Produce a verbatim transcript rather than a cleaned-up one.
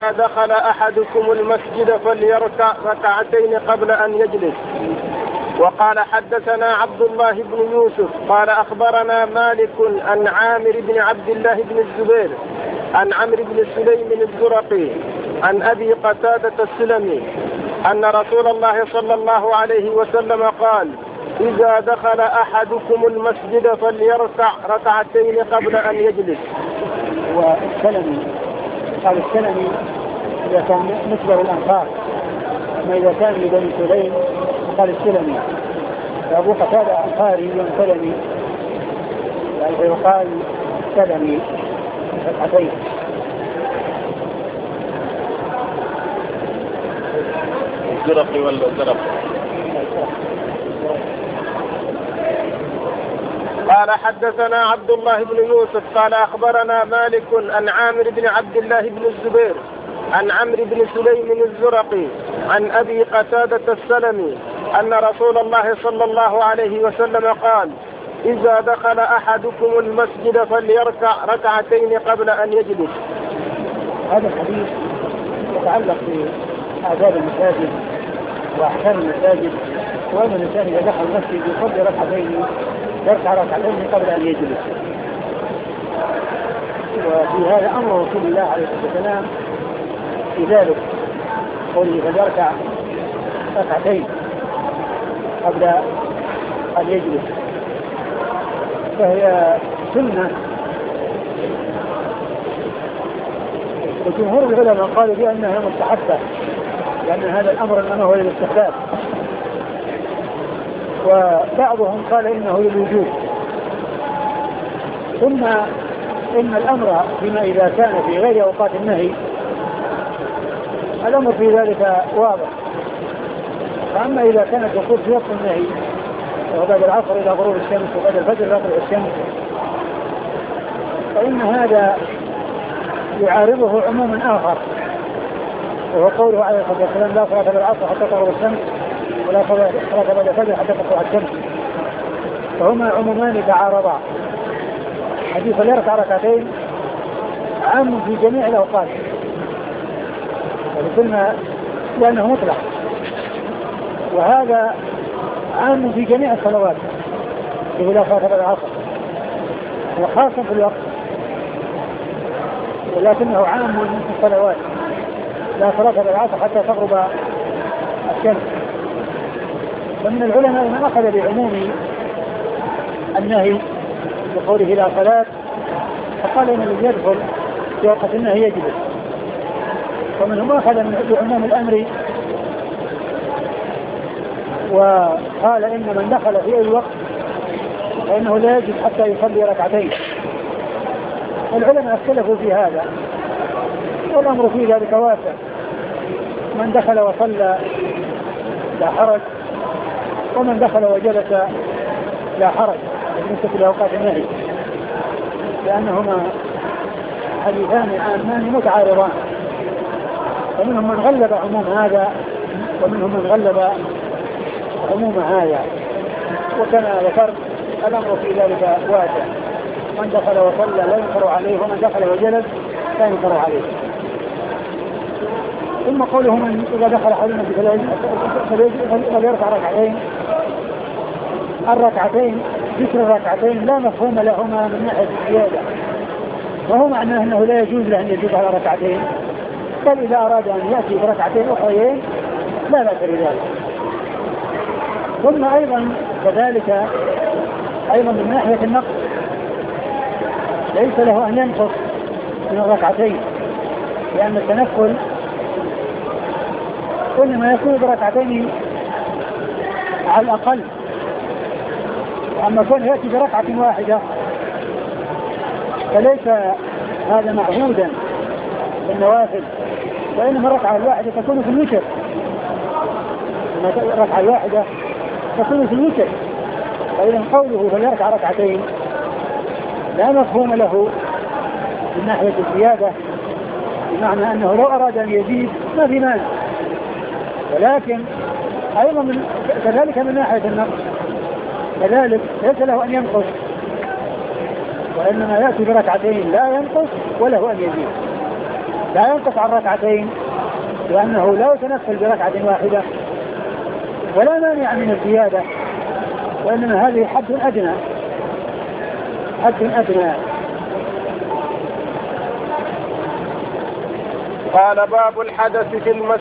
دخل أحدكم المسجد فليركع ركعتين قبل أن يجلس. وقال حدثنا عبد الله بن يوسف قال أخبرنا مالك عن عامر بن عبد الله بن الزبير عن عمرو بن سليم الزرقي عن أبي قتادة السلمي أن رسول الله صلى الله عليه وسلم قال: إذا دخل أحدكم المسجد فليركع ركعتين قبل أن يجلس. والسلمي قال السلمي إذا كان نسبة الأنصار، ما إذا كان لبني سليم قال السلمي. أبو قتادة أنصاري سلمي يعني يقال سلمي فتحتين. الزرقي ولا الزرقي؟ قال حدثنا عبد الله بن يوسف قال أخبرنا مالك عن عامر بن عبد الله بن الزبير عن عمرو بن سليم الزرقي عن أبي قتادة السلمي أن رسول الله صلى الله عليه وسلم قال: إذا دخل أحدكم المسجد فليركع ركعتين قبل أن يجلس. هذا الحديث يتعلق بآداب المساجد وأحكام المساجد، وأن الإنسان إذا دخل المسجد يصلي ركعتين يركع ركعتين قبل أن يجلس. وفي هذا أمر رسول الله عليه الصلاة والسلام في ذلك قوله فليركع ركعتين قبل أن يجلس، فهي سنة. وجمهور العلماء قالوا بأنها مستحبة لأن هذا الأمر إنما هو للاستحباب، وبعضهم قال إنه للوجوب. ثم إن الأمر فيما إذا كان في غير أوقات النهي الأمر في ذلك واضح، فأما إذا كانت الوقوف في وقت النهي وبعد العصر إلى غروب الشمس وبعد الفجر إلى طلوع الشمس فإن هذا يعارضه عموم آخر، وهو قوله عليه الصلاة والسلام: لا صلاة بالعصر حتى تغرب الشمس ولا صلاة بعد الفجر حتى تطلع الشمس. فهما عمومان تعارضا. حديث فليركع ركعتين عام في جميع الأوقات ولكن لأنه مطلق، وهذا عام في جميع الصلوات لا صلاة بعد العصر وخاصة في الوقت، ولكنه عام في الصلوات لا صلاة بعد العصر حتى تغرب الشمس. فمن العلماء من أخذ بعموم النهي بقوله لا صلاة، فقال إن الذي يدخل في وقت النهي يجلس. ومنهم أخذ بعموم الأمر وقال إن من دخل في أي وقت فإنه لا يجب حتى يصلي ركعتين. العلماء اختلفوا في هذا والأمر في ذلك واسع. من دخل وصلى لا حرج، ومن دخل وجلس لا حرج بالنسبة لأوقات النهي، لأنهما حديثان عامان متعارضان، ومنهم من غلب عموم هذا ومنهم من غلب عموم هذا. وكما ذكرت الأمر في ذلك واسع، من دخل وصلى لا ينكر عليه، ومن دخل وجلس لا ينكر عليه. ثم قوله من إذا دخل حديثا فليركع ركعتين، الركعتين ذكر الركعتين لا مفهوم لهما من ناحية الزيادة، وهو معناه أنه لا يجوز له أن يزيد على ركعتين، بل إذا أراد أن يأتي بركعتين أخرين لا بأس بذلك. ثم أيضا كذلك أيضا من ناحية النقص ليس له أن ينقص من الركعتين، لأن التنفل كلما يكون بركعتين على الأقل، أما كون يأتي بركعة واحدة فليس هذا معهودا بالنوافل، وإنما الركعة الواحدة تكون في الوتر، الركعة الواحدة تكون في الوتر. فإذا قوله فليركع ركعتين لا مفهوم له من ناحية الزيادة، بمعنى أنه لو أراد أن يزيد ما في مانع، ولكن أيضا من كذلك من ناحية النقص كذلك ليس له أن ينقص، وإنما يأتي بركعتين لا ينقص وله أن يزيد. لا ينقص عن ركعتين، لأنه لا يتنفل بركعة واحدة ولا مانع من الزيادة، وإنما هذه حد أدنى حد أدنى. قال باب الحدث في المسجد.